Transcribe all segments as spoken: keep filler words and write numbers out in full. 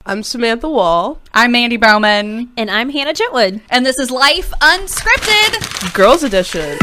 I'm Samantha Wall. I'm Mandy Bowman. And I'm Hannah Chitwood. And this is Life Unscripted, Girls Edition.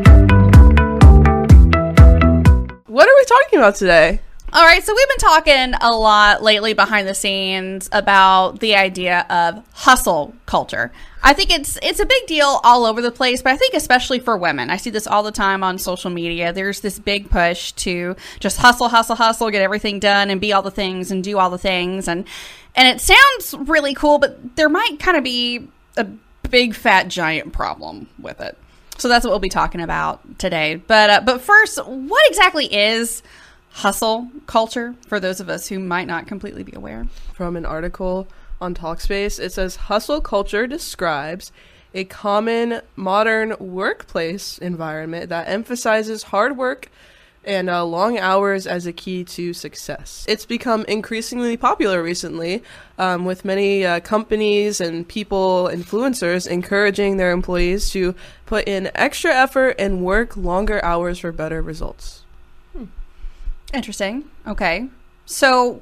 What are we talking about today? All right, so we've been talking a lot lately behind the scenes about the idea of hustle culture. I think it's it's a big deal all over the place, but I think especially for women. I see this all the time on social media. There's this big push to just hustle, hustle, hustle, get everything done and be all the things and do all the things. And and it sounds really cool, but there might kind of be a big, fat, giant problem with it. So that's what we'll be talking about today. But uh, but first, what exactly is hustle culture for those of us who might not completely be aware? From an article on Talkspace, it says hustle culture describes a common modern workplace environment that emphasizes hard work and uh, long hours as a key to success. It's become increasingly popular recently, um, with many uh, companies and people, influencers, encouraging their employees to put in extra effort and work longer hours for better results. Hmm. Interesting. Okay. So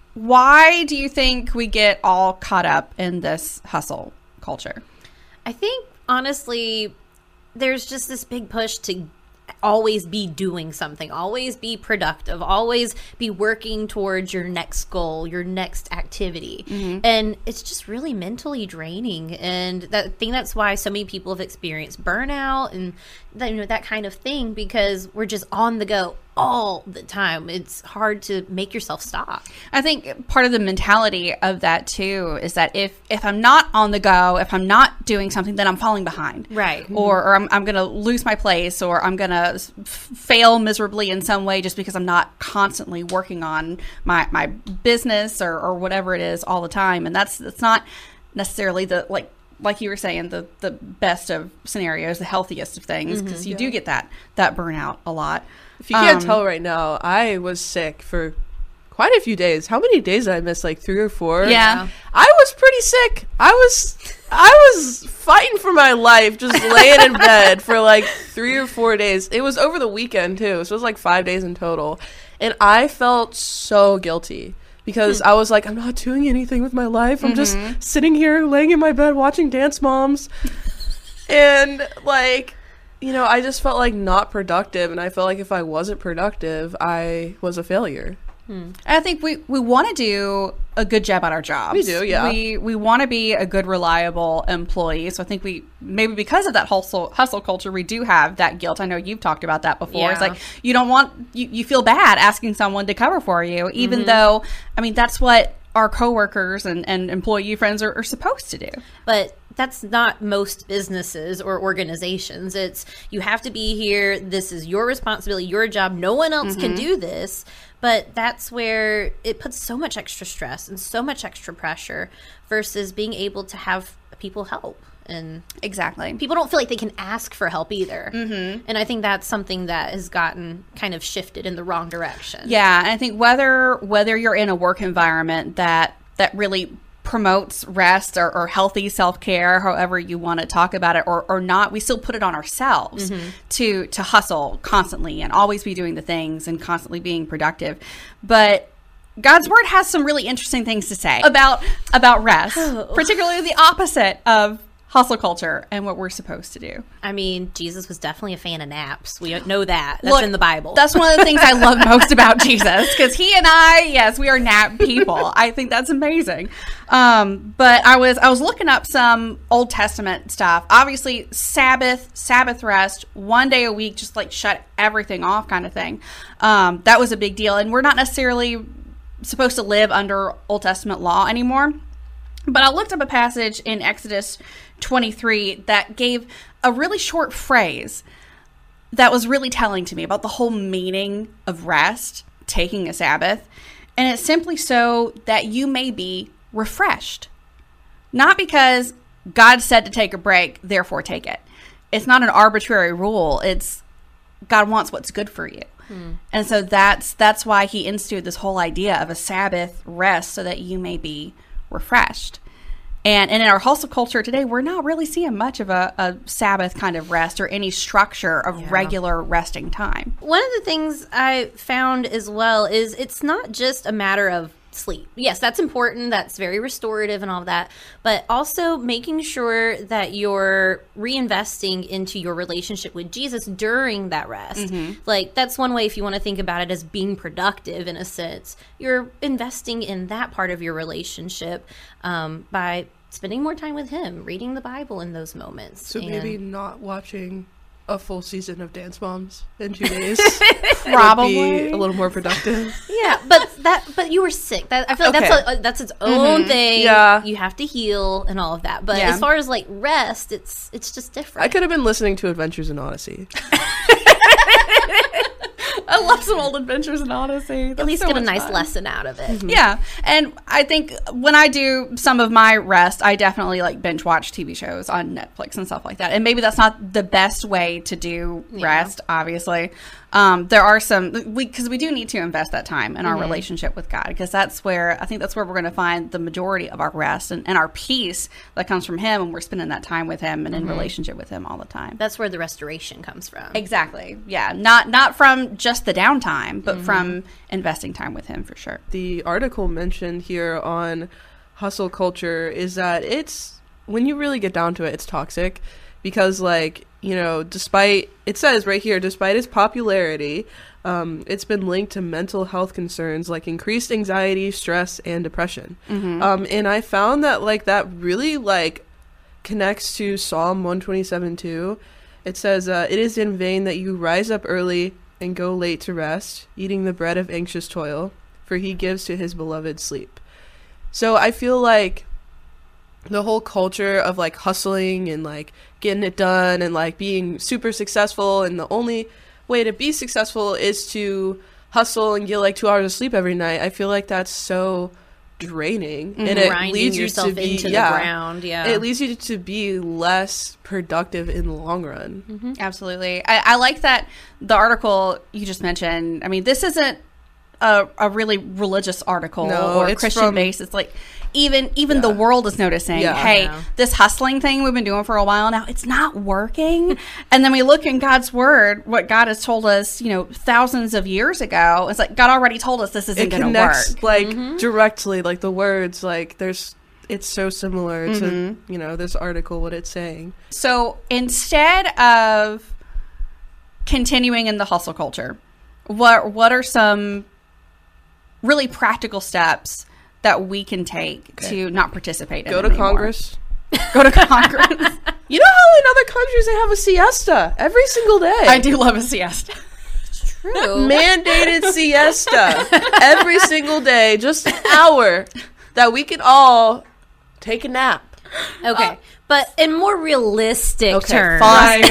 why do you think we get all caught up in this hustle culture? I think, honestly, there's just this big push to always be doing something, always be productive, always be working towards your next goal, your next activity. Mm-hmm. And it's just really mentally draining. And that, I think that's why so many people have experienced burnout and that, you know, that kind of thing, because we're just on the go all the time. It's hard to make yourself stop. I think part of the mentality of that too is that if if I'm not on the go, if I'm not doing something, then I'm falling behind, right? Or, or I'm I'm going to lose my place, or I'm going to f- fail miserably in some way just because I'm not constantly working on my my business or or whatever it is all the time. And that's that's not necessarily the like. like you were saying, the, the best of scenarios, the healthiest of things, because mm-hmm, you yeah. do get that that burnout a lot. If you can't um, tell right now, I was sick for quite a few days. How many days did I miss? Like three or four? Yeah. I was pretty sick. I was I was fighting for my life, just laying in bed for like three or four days. It was over the weekend, too, so it was like five days in total. And I felt so guilty. Because I was like, I'm not doing anything with my life. I'm mm-hmm. just sitting here, laying in my bed, watching Dance Moms. And, like, you know, I just felt, like, not productive. And I felt like if I wasn't productive, I was a failure. Hmm. I think we, we want to do a good job at our jobs. We do, yeah. We we want to be a good, reliable employee. So I think we, maybe because of that hustle, hustle culture, we do have that guilt. I know you've talked about that before. Yeah. It's like you don't want, you, you feel bad asking someone to cover for you, even mm-hmm. though, I mean, that's what our coworkers and, and employee friends are, are supposed to do. But that's not most businesses or organizations. It's you have to be here. This is your responsibility, your job. No one else mm-hmm. can do this. But that's where it puts so much extra stress and so much extra pressure versus being able to have people help. And exactly, people don't feel like they can ask for help either. Mm-hmm. And I think that's something that has gotten kind of shifted in the wrong direction. Yeah, and I think whether whether you're in a work environment that that really promotes rest or, or healthy self-care, however you want to talk about it, or, or not, we still put it on ourselves mm-hmm. to to hustle constantly and always be doing the things and constantly being productive. But God's word has some really interesting things to say about about rest, oh. particularly the opposite of hustle culture and what we're supposed to do. I mean, Jesus was definitely a fan of naps. We know that. That's Look, in the Bible. That's one of the things I love most about Jesus, because he and I, yes, we are nap people. I think that's amazing. Um, but I was I was looking up some Old Testament stuff. Obviously, Sabbath, Sabbath rest, one day a week, just like shut everything off kind of thing. Um, that was a big deal. And we're not necessarily supposed to live under Old Testament law anymore. But I looked up a passage in Exodus twenty-three that gave a really short phrase that was really telling to me about the whole meaning of rest, taking a Sabbath. And it's simply so that you may be refreshed. Not because God said to take a break, therefore take it. It's not an arbitrary rule. It's God wants what's good for you. Hmm. And so that's that's why he instituted this whole idea of a Sabbath rest, so that you may be refreshed. And, and in our hustle culture today, we're not really seeing much of a, a Sabbath kind of rest or any structure of yeah. regular resting time. One of the things I found as well is it's not just a matter of sleep. Yes, that's important. That's very restorative and all of that. But also making sure that you're reinvesting into your relationship with Jesus during that rest. Mm-hmm. Like, that's one way if you want to think about it as being productive in a sense. You're investing in that part of your relationship um, by spending more time with him, reading the Bible in those moments. So and maybe not watching a full season of Dance Moms in two days Probably would be a little more productive. Yeah, but that but you were sick. That I feel like Okay. that's a, that's its own thing. Yeah. You have to heal and all of that. But Yeah. as far as like rest, it's it's just different. I could have been listening to Adventures in Odyssey. I love some old Adventures in Odyssey. At least get a nice lesson out of it. Yeah, and I think when I do some of my rest, I definitely like binge watch T V shows on Netflix and stuff like that. And maybe that's not the best way to do Yeah. rest, obviously. Um, there are some, we because we do need to invest that time in our relationship with God, because that's where, I think that's where we're going to find the majority of our rest and, and our peace that comes from Him, and we're spending that time with Him and in relationship with Him all the time. That's where the restoration comes from. Exactly. Yeah. Not not from just the downtime, but from investing time with Him for sure. The article mentioned here on hustle culture is that it's, when you really get down to it, it's toxic because, like, you know, despite, it says right here, despite its popularity, um, it's been linked to mental health concerns like increased anxiety, stress, and depression. Mm-hmm. Um, and I found that, like, that really, like, connects to Psalm one twenty-seven too. It says, uh, it is in vain that you rise up early and go late to rest, eating the bread of anxious toil, for he gives to his beloved sleep. So I feel like the whole culture of like hustling and like getting it done and like being super successful, and the only way to be successful is to hustle and get like two hours of sleep every night. I feel like that's so draining, and it Grinding leads you yourself to be into yeah, the ground. Yeah. it leads you to be less productive in the long run. Absolutely. I, I like that the article you just mentioned. I mean, this isn't a, a really religious article No, or it's Christian from- based. It's like even even Yeah. the world is noticing, Yeah. hey, Yeah. this hustling thing we've been doing for a while now, it's not working. And then we look in God's word, what God has told us, you know, thousands of years ago. It's like God already told us this isn't It going to connects work. like directly, like the words, like there's, it's so similar to, Mm-hmm. you know, this article, what it's saying. So instead of continuing in the hustle culture, what what are some really practical steps that we can take to not participate in Go it to anymore? Congress. Go to Congress. You know how in other countries they have a siesta every single day? I do love a siesta. True. Mandated siesta every single day, just an hour that we can all take a nap. Okay. But in more realistic Okay, terms, fine.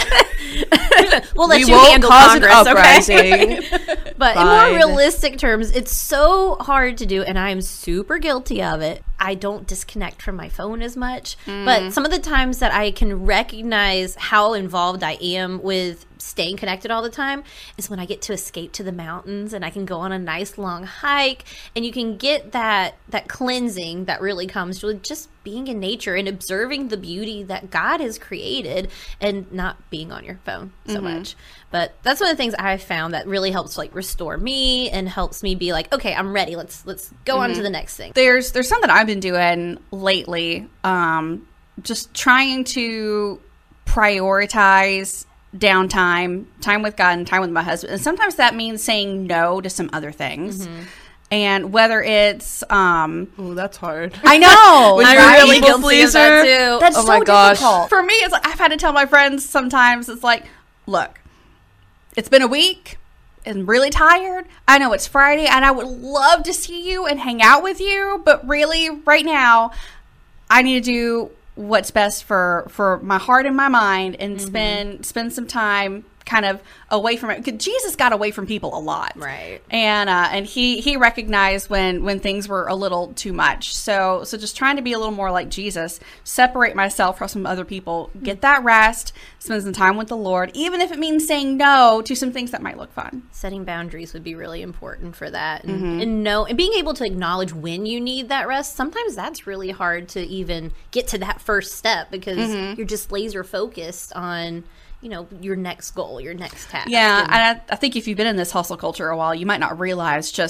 we'll let We you won't handle cause Congress, an okay? uprising. But in Fine. more realistic terms, it's so hard to do, and I am super guilty of it. I don't disconnect from my phone as much, but some of the times that I can recognize how involved I am with staying connected all the time is when I get to escape to the mountains and I can go on a nice long hike, and you can get that that cleansing that really comes with just being in nature and observing the beauty that God has created and not being on your phone so much. But that's one of the things I've found that really helps like restore me and helps me be like, okay, I'm ready. Let's let's go on to the next thing. There's there's something I've been doing lately, um, just trying to prioritize downtime, time with God, and time with my husband. And sometimes that means saying no to some other things. And whether it's, um, Oh, that's hard. I know, When I'm you're a really people guilty of that too. That's Oh so my gosh. difficult. For me, it's like I've had to tell my friends sometimes, it's like, look, it's been a week. I'm really tired. I know it's Friday and I would love to see you and hang out with you, but really right now I need to do what's best for, for my heart and my mind and spend spend some time kind of away from it. 'Cause Jesus got away from people a lot. Right. And uh, and he he recognized when when things were a little too much. So so just trying to be a little more like Jesus, separate myself from some other people, get that rest, spend some time with the Lord, even if it means saying no to some things that might look fun. Setting boundaries would be really important for that, and, and know and being able to acknowledge when you need that rest. Sometimes that's really hard to even get to that first step because you're just laser focused on, you know, your next goal, your next task. Yeah, And- and I, I think if you've been in this hustle culture a while, you might not realize just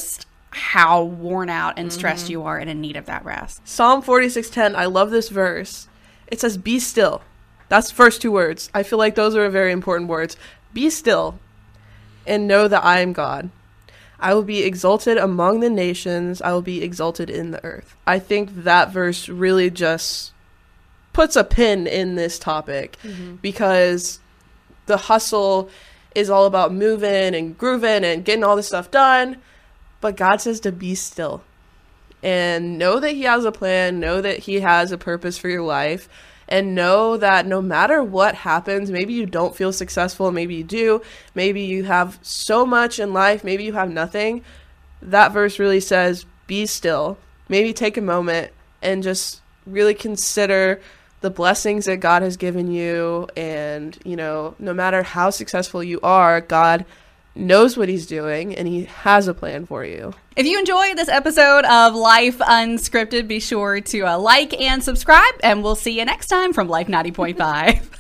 how worn out and stressed mm-hmm. you are and in need of that rest. Psalm forty-six ten, I love this verse. It says, be still. That's the first two words. I feel like those are very important words. Be still and know that I am God. I will be exalted among the nations. I will be exalted in the earth. I think that verse really just puts a pin in this topic mm-hmm. because the hustle is all about moving and grooving and getting all this stuff done. But God says to be still and know that he has a plan, know that he has a purpose for your life, and know that no matter what happens, maybe you don't feel successful, maybe you do, maybe you have so much in life, maybe you have nothing. That verse really says, be still. Maybe take a moment and just really consider the blessings that God has given you. And, you know, no matter how successful you are, God knows what he's doing and he has a plan for you. If you enjoyed this episode of Life Unscripted, be sure to uh, like and subscribe, and we'll see you next time from Life ninety point five.